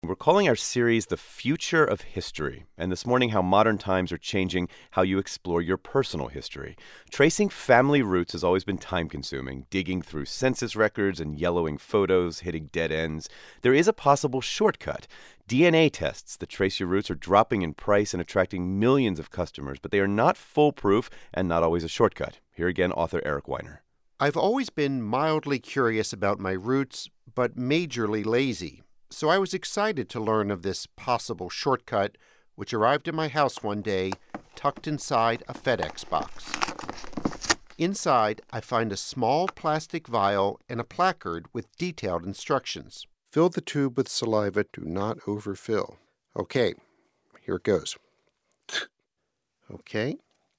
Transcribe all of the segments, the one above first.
We're calling our series The Future of History, and this morning how modern times are changing how you explore your personal history. Tracing family roots has always been time-consuming, digging through census records and yellowing photos, hitting dead ends. There is a possible shortcut. DNA tests that trace your roots are dropping in price and attracting millions of customers, but they are not foolproof and not always a shortcut. Here again, author Eric Weiner. I've always been mildly curious about my roots, but majorly lazy. So I was excited to learn of this possible shortcut, which arrived at my house one day, tucked inside a FedEx box. Inside, I find a small plastic vial and a placard with detailed instructions. Fill the tube with saliva. Do not overfill. Okay, here it goes. Okay.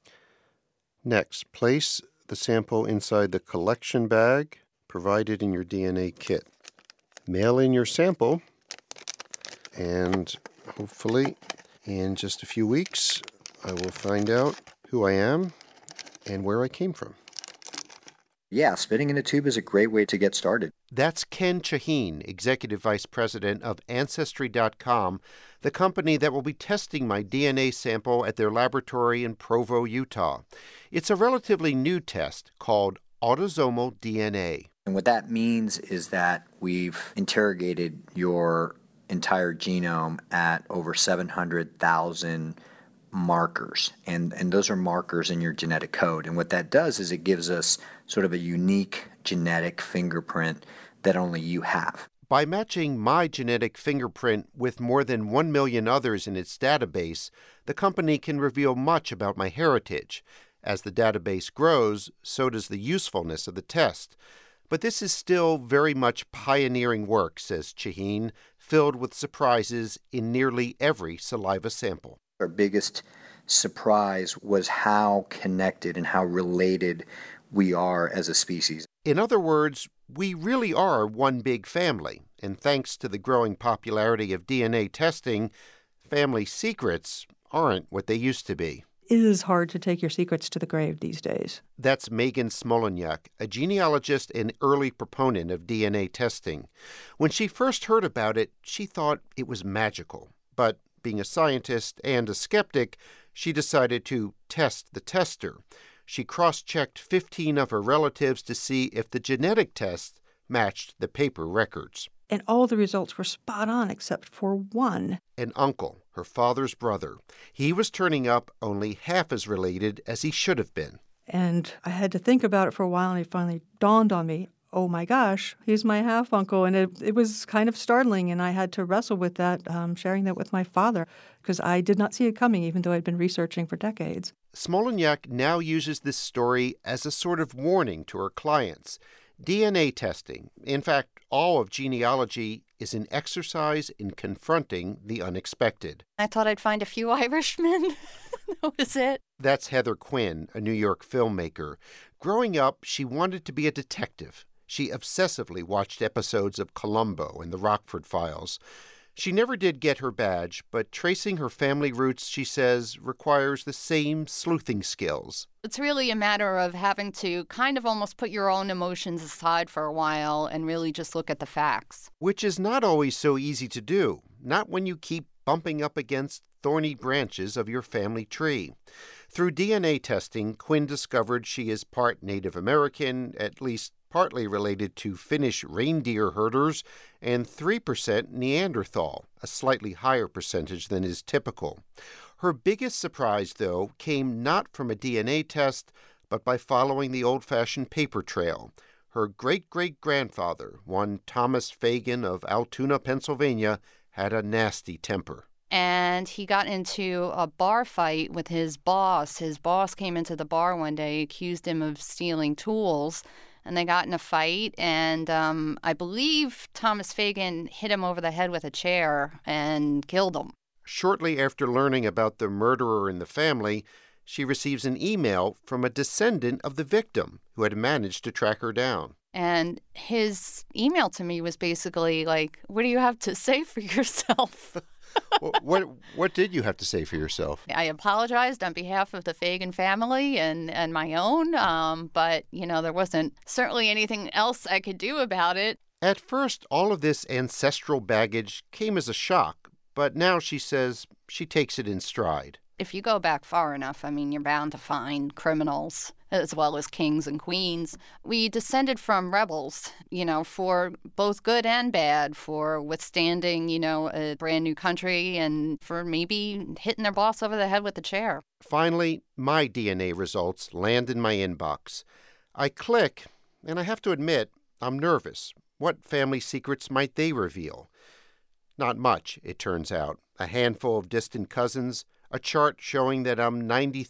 Next, place the sample inside the collection bag provided in your DNA kit. Mail in your sample, and hopefully in just a few weeks, I will find out who I am and where I came from. Yeah, spitting in a tube is a great way to get started. That's Ken Chahine, Executive Vice President of Ancestry.com, the company that will be testing my DNA sample at their laboratory in Provo, Utah. It's a relatively new test called autosomal DNA. And what that means is that we've interrogated your entire genome at over 700,000 markers. And those are markers in your genetic code. And what that does is it gives us sort of a unique genetic fingerprint that only you have. By matching my genetic fingerprint with more than 1 million others in its database, the company can reveal much about my heritage. As the database grows, so does the usefulness of the test. But this is still very much pioneering work, says Chahine, filled with surprises in nearly every saliva sample. Our biggest surprise was how connected and how related we are as a species. In other words, we really are one big family, and thanks to the growing popularity of DNA testing, family secrets aren't what they used to be. It is hard to take your secrets to the grave these days. That's Megan Smoleniuk, a genealogist and early proponent of DNA testing. When she first heard about it, she thought it was magical. But being a scientist and a skeptic, she decided to test the tester. She cross-checked 15 of her relatives to see if the genetic test matched the paper records. And all the results were spot on except for one. An uncle, her father's brother. He was turning up only half as related as he should have been. And I had to think about it for a while, and it finally dawned on me, oh my gosh, he's my half-uncle. And it was kind of startling, and I had to wrestle with that, sharing that with my father, because I did not see it coming, even though I'd been researching for decades. Smoleniuk now uses this story as a sort of warning to her clients. DNA testing, in fact, all of genealogy, is an exercise in confronting the unexpected. I thought I'd find a few Irishmen. That was it. That's Heather Quinn, a New York filmmaker. Growing up, she wanted to be a detective. She obsessively watched episodes of Columbo and the Rockford Files. She never did get her badge, but tracing her family roots, she says, requires the same sleuthing skills. It's really a matter of having to kind of almost put your own emotions aside for a while and really just look at the facts. Which is not always so easy to do, not when you keep bumping up against thorny branches of your family tree. Through DNA testing, Quinn discovered she is part Native American, at least partly related to Finnish reindeer herders, and 3% Neanderthal, a slightly higher percentage than is typical. Her biggest surprise, though, came not from a DNA test, but by following the old-fashioned paper trail. Her great-great-grandfather, one Thomas Fagan of Altoona, Pennsylvania, had a nasty temper. And he got into a bar fight with his boss. His boss came into the bar one day, accused him of stealing tools, and they got in a fight, and I believe Thomas Fagan hit him over the head with a chair and killed him. Shortly after learning about the murderer in the family, she receives an email from a descendant of the victim who had managed to track her down. And his email to me was basically like, what do you have to say for yourself? What did you have to say for yourself? I apologized on behalf of the Fagan family and my own, but, there wasn't certainly anything else I could do about it. At first, all of this ancestral baggage came as a shock, but now she says she takes it in stride. If you go back far enough, I mean, you're bound to find criminals as well as kings and queens. We descended from rebels, for both good and bad, for withstanding, a brand new country and for maybe hitting their boss over the head with a chair. Finally, my DNA results land in my inbox. I click, and I have to admit, I'm nervous. What family secrets might they reveal? Not much, it turns out. A handful of distant cousins, a chart showing that I'm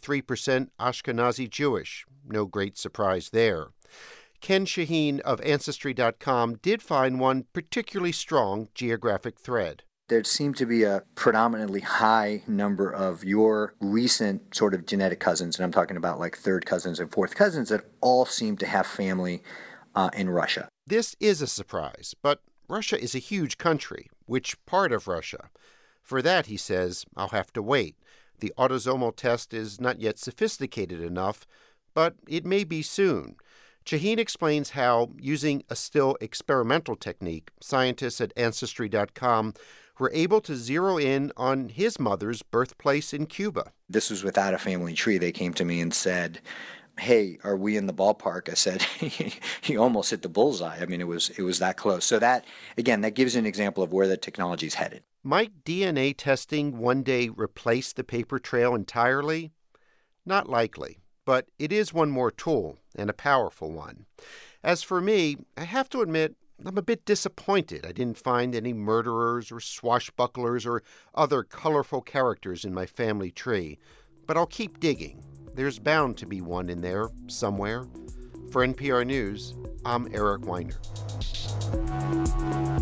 93% Ashkenazi Jewish. No great surprise there. Ken Shaheen of Ancestry.com did find one particularly strong geographic thread. There seemed to be a predominantly high number of your recent sort of genetic cousins, and I'm talking about like third cousins and fourth cousins, that all seem to have family in Russia. This is a surprise, but Russia is a huge country. Which part of Russia? For that, he says, I'll have to wait. The autosomal test is not yet sophisticated enough, but it may be soon. Shaheen explains how, using a still experimental technique, scientists at Ancestry.com were able to zero in on his mother's birthplace in Cuba. This was without a family tree. They came to me and said, hey, are we in the ballpark? I said, he almost hit the bullseye. I mean, it was that close. So that, again, that gives you an example of where the technology is headed. Might DNA testing one day replace the paper trail entirely? Not likely, but it is one more tool, and a powerful one. As for me, I have to admit I'm a bit disappointed I didn't find any murderers or swashbucklers or other colorful characters in my family tree, but I'll keep digging. There's bound to be one in there somewhere. For NPR News, I'm Eric Weiner.